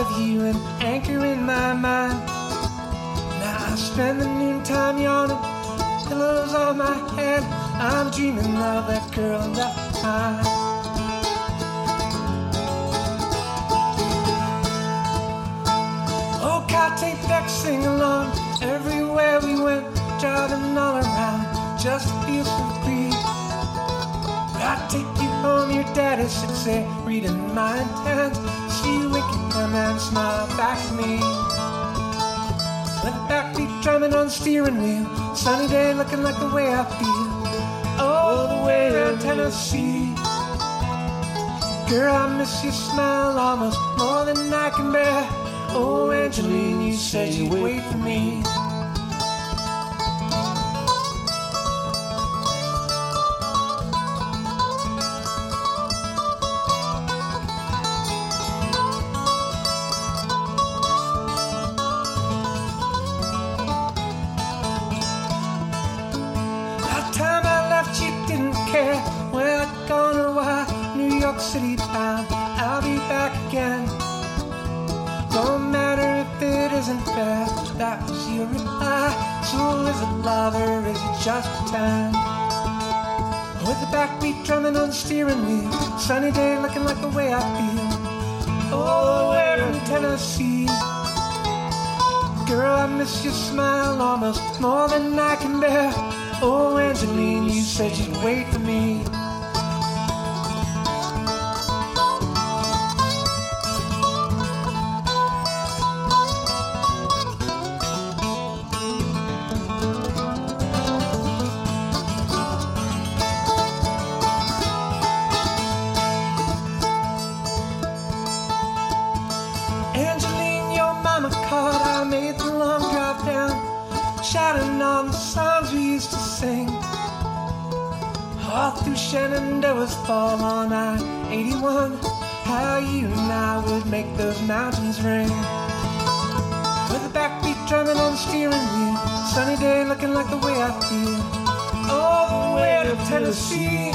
of you an anchor in my mind. Now I spend the noontime yawning, pillows on my head. I'm dreaming of that girl left behind. Oh, God, take back, sing along. Everywhere we went, driving all around, just to feel so free. I'd take you home, your dad is 6'8", reading my intent. See you winking and then smile back at me. With the backbeat drumming on the steering wheel, sunny day looking like the way I feel. Oh, the way to Tennessee. Girl, I miss your smile almost more than I can bear. Oh, Angeline, you said you'd wait for me. City town, I'll be back again. Don't matter if it isn't fair. That was your reply. So is it love or is it just pretend? With the backbeat drumming on the steering wheel, sunny day looking like the way I feel. Oh, we're in Tennessee. Girl, I miss your smile almost more than I can bear. Oh, Angeline, you said you'd wait for me. Shouting on the songs we used to sing. All through Shenandoah's fall on I-81. How you and I would make those mountains ring. With a backbeat drumming on the steering wheel, sunny day looking like the way I feel. All the way to Tennessee.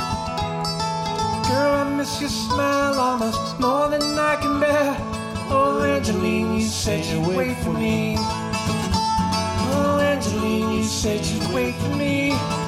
Girl, I miss your smile almost more than I can bear. Oh, Angeline, you said you'd wait for me. Oh, Angeline, you said you'd wait for me.